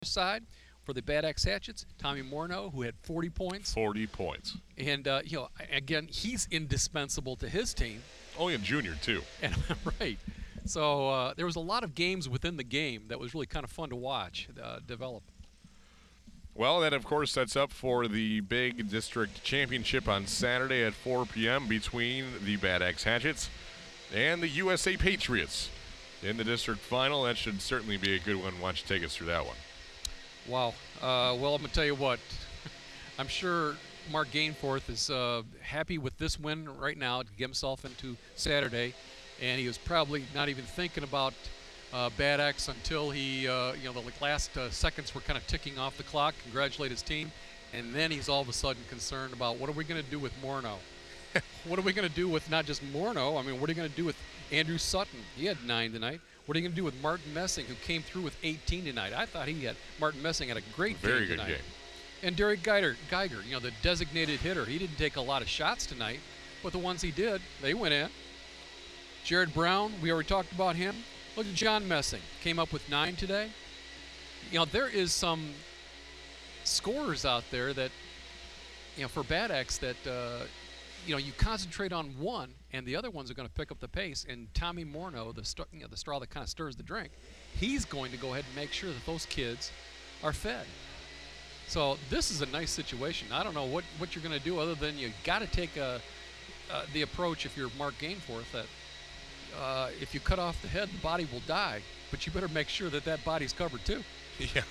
side, for the Bad Axe Hatchets, Tommy Morneau, who had 40 points. 40 points. And, again, he's indispensable to his team. Only a junior, too. And right. So there was a lot of games within the game that was really kind of fun to watch develop. Well, that, of course, sets up for the big district championship on Saturday at 4 p.m. between the Bad Axe Hatchets and the USA Patriots in the district final. That should certainly be a good one. Why don't you take us through that one? Wow. Well, I'm going to tell you what. I'm sure Mark Gainforth is happy with this win right now to get himself into Saturday, and he was probably not even thinking about Bad Axe until he, the last seconds were kind of ticking off the clock. Congratulate his team, and then he's all of a sudden concerned about what are we going to do with Morneau? What are we going to do with not just Morneau? I mean, what are you going to do with Andrew Sutton? He had 9 tonight. What are you going to do with Martin Messing, who came through with 18 tonight? I thought Martin Messing had a great game tonight. Very good game. And Derek Geiger, the designated hitter, he didn't take a lot of shots tonight, but the ones he did, they went in. Jared Brown, we already talked about him. Look at John Messing, came up with 9 today. There is some scorers out there that, for Bad Axe that, you concentrate on one, and the other ones are going to pick up the pace. And Tommy Morneau, the straw that kind of stirs the drink, he's going to go ahead and make sure that those kids are fed. So this is a nice situation. I don't know what you're going to do other than you got to take the approach, if you're Mark Gainforth, that if you cut off the head, the body will die. But you better make sure that body's covered too. Yeah.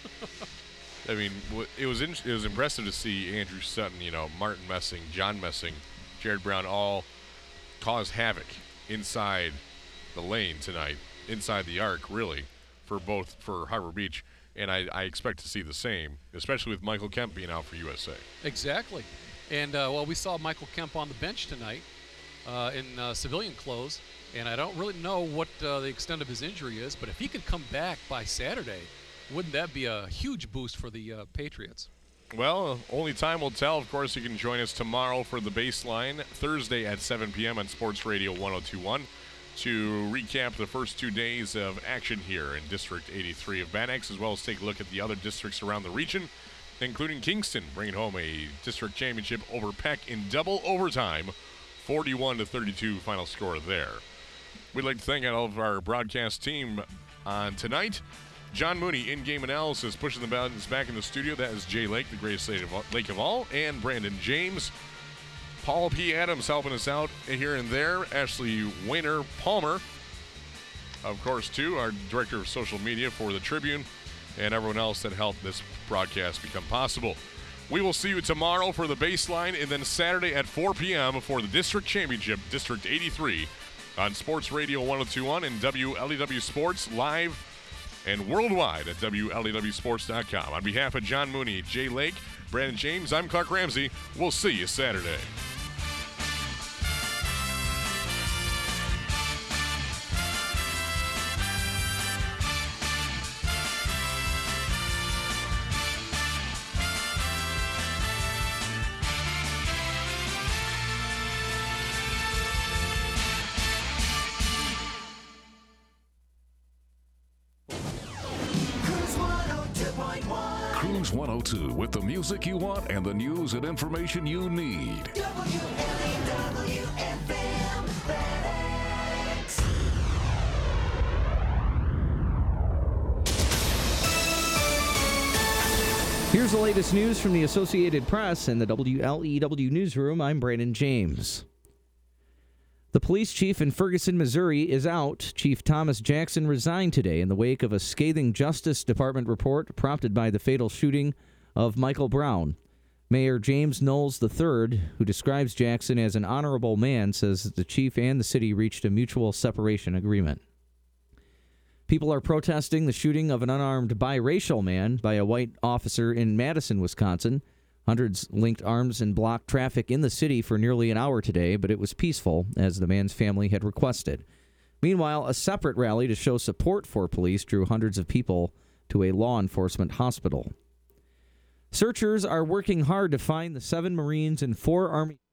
I mean, it was impressive to see Andrew Sutton, Martin Messing, John Messing, Jared Brown all cause havoc inside the lane tonight, inside the arc, really, for Harbor Beach. And I expect to see the same, especially with Michael Kemp being out for USA. Exactly. And, we saw Michael Kemp on the bench tonight in civilian clothes. And I don't really know what the extent of his injury is, but if he could come back by Saturday, wouldn't that be a huge boost for the Patriots? Well, only time will tell. Of course, you can join us tomorrow for the Baseline, Thursday at 7 p.m. on Sports Radio 102.1 to recap the first 2 days of action here in District 83 of Bad Axe, as well as take a look at the other districts around the region, including Kingston, bringing home a district championship over Peck in double overtime, 41-32 final score there. We'd like to thank all of our broadcast team on tonight. John Mooney, in-game analysis, pushing the buttons back in the studio. That is Jay Lake, the greatest lake of all, and Brandon James. Paul P. Adams helping us out here and there. Ashley Wayner Palmer, of course, too, our director of social media for the Tribune, and everyone else that helped this broadcast become possible. We will see you tomorrow for the Baseline, and then Saturday at 4 p.m. for the District Championship, District 83, on Sports Radio 102.1 and WLEW Sports live and worldwide at WLEWsports.com. On behalf of John Mooney, Jay Lake, Brandon James, I'm Clark Ramsey. We'll see you Saturday. Cruise 102 with the music you want and the news and information you need. Here's the latest news from the Associated Press and the WLEW Newsroom. I'm Brandon James. The police chief in Ferguson, Missouri is out. Chief Thomas Jackson resigned today in the wake of a scathing Justice Department report prompted by the fatal shooting of Michael Brown. Mayor James Knowles III, who describes Jackson as an honorable man, says that the chief and the city reached a mutual separation agreement. People are protesting the shooting of an unarmed biracial man by a white officer in Madison, Wisconsin. Hundreds linked arms and blocked traffic in the city for nearly an hour today, but it was peaceful, as the man's family had requested. Meanwhile, a separate rally to show support for police drew hundreds of people to a law enforcement hospital. Searchers are working hard to find the 7 Marines and 4 Army